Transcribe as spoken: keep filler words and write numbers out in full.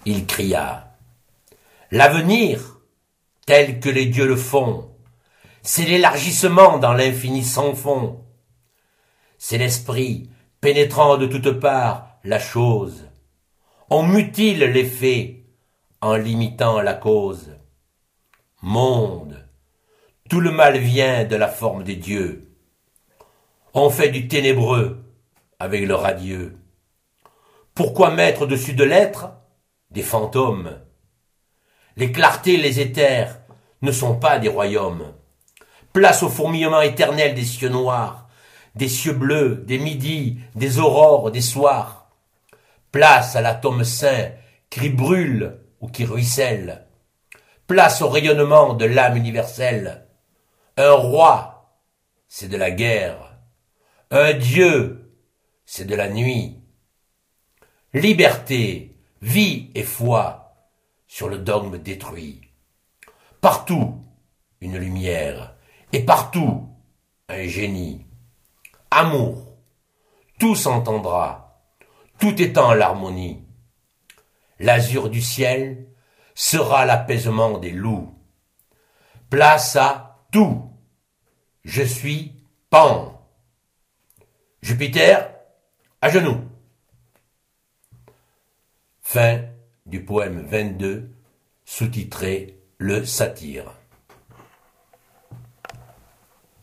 il cria. L'avenir, tel que les dieux le font, c'est l'élargissement dans l'infini sans fond. C'est l'esprit pénétrant de toutes parts la chose. On mutile l'effet en limitant la cause. Monde, tout le mal vient de la forme des dieux. On fait du ténébreux avec le radieux. Pourquoi mettre au-dessus de l'être des fantômes? Les clartés, les éthers ne sont pas des royaumes. Place au fourmillement éternel des cieux noirs, des cieux bleus, des midis, des aurores, des soirs. Place à l'atome saint qui brûle ou qui ruisselle. Place au rayonnement de l'âme universelle. Un roi, c'est de la guerre. Un dieu, c'est de la nuit. Liberté, vie et foi sur le dogme détruit. Partout, une lumière, et partout, un génie. Amour, tout s'entendra, tout étant l'harmonie. L'azur du ciel sera l'apaisement des loups. Place à tout. Je suis Pan. Jupiter, à genoux. Fin du poème vingt-deux, sous-titré Le Satyre.